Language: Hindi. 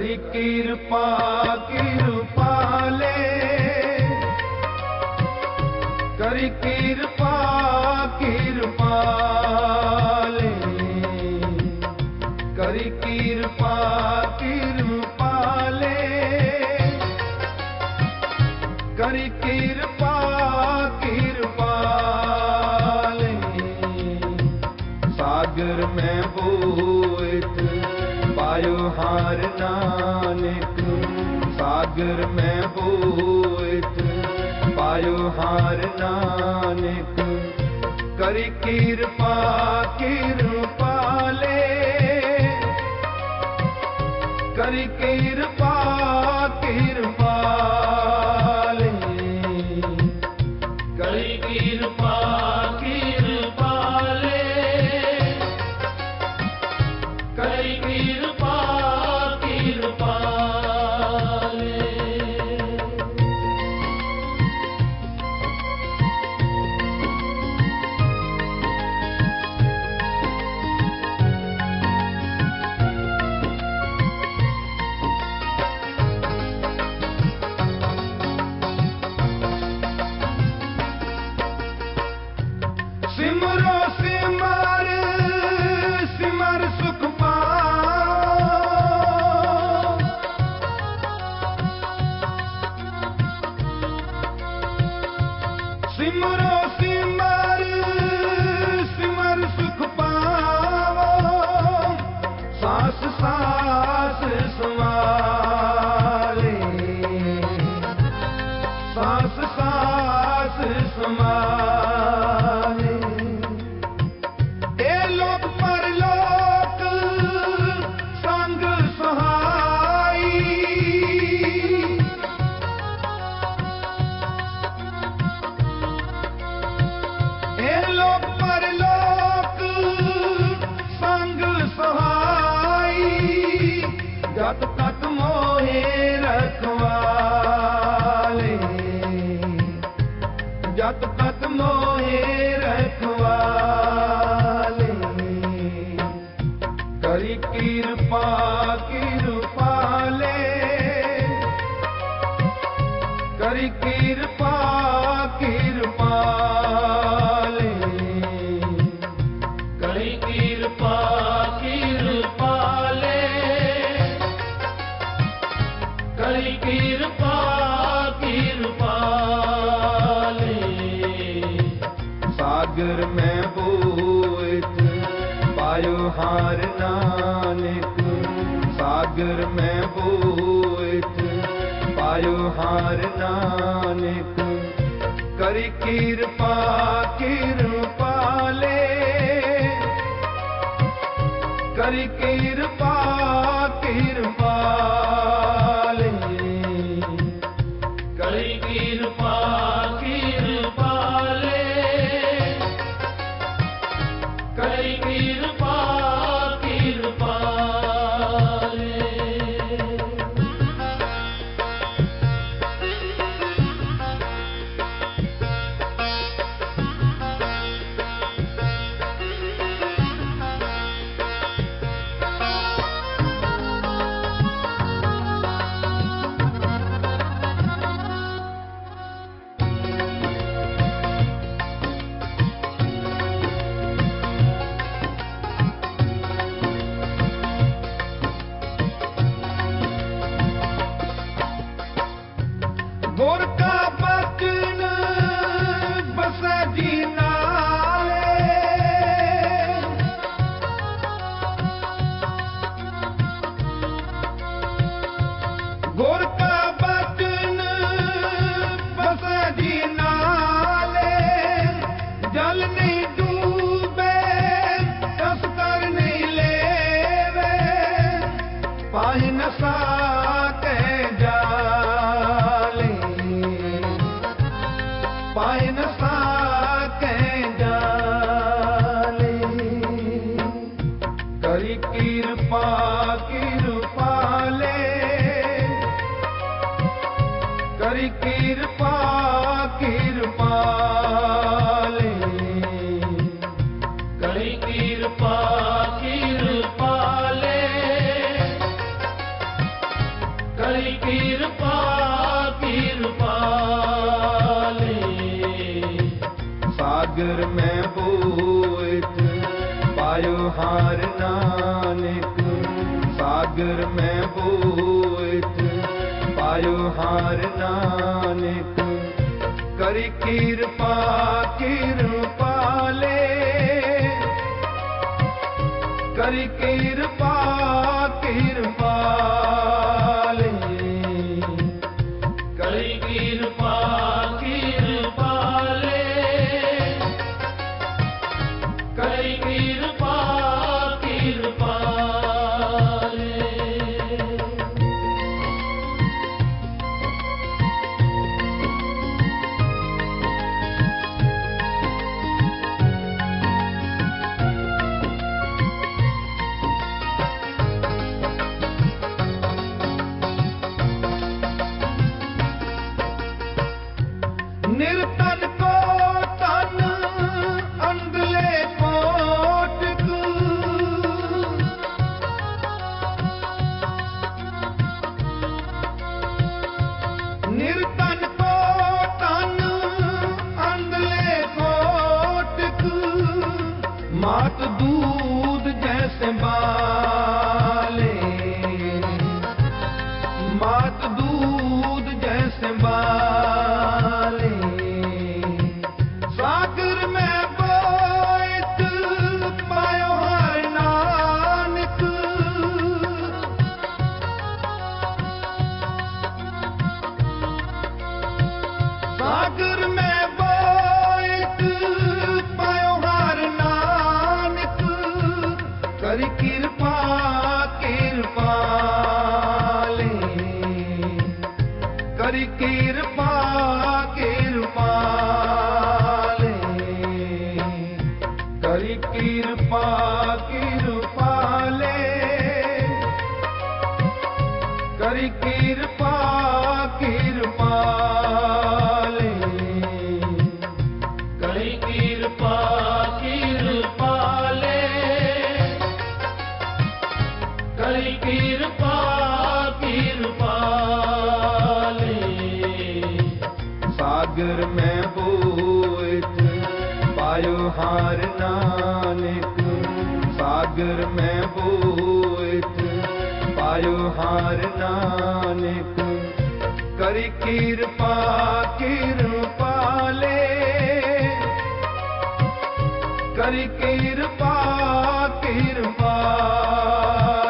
करी कृपा कृपाले, करी कृपा कृपाले, करी कृपा कृपाले, करी कृपा कृपाले। सागर में बोइत पायो हार नानक, सागर में बोइत पायो हार नानक। करी कृपा कृपाले, करी कृपा कृपाले, करी कृपा कृपाले, करी कृपा कृपाले। सिमरो सिमर सिमर सुख पाओ, सिमरो सिमर सिमर सुख पाओ। सांस सांस संभाले, सांस सांस संभाले। जत तक मोहे रखवाले, जत तक मोहे रखवाले। करी कृपा कृपाले, करी कृपा कृपाले, करी कृपा कृपाले, करी कृपा कृपाले। सागर में बोइत पायो हार नानक, सागर में बोइत पायो हार नानक। करी कृपा कृपाले, करी कृपा कृपाले, करी कृपा कृपाले, करी कृपा कृपाले। करी कृपा कृपाले। सागर में बोइत पायो हार नानक, सागर में बोइत पायो हार नानक। करी कृपा कृपाले, करी कृपा कृपाले। करी कृपा कृपाले, करी कृपा कृपाले। निर्तन को तन अंधले कोटक, निर्तन को तन अंधले कोटक। मात दूध जैसे बाले, मात दूध जैसे बाले। सागर में बोइत पायो हर नानक, सागर में बोइत पायो हर नानक। करी कृपा कृपाले, करी कृपा कृपाले। करी कृपा कृपाले, करी कृपा कृपाले। करी कृपा कृपाले, करी कृपा कृपाले। सागर में बोइत पायो हार नानक, सागर में बोइत पायो हार नानक। करी कृपा कृपाले, करी कृपा कृपाले।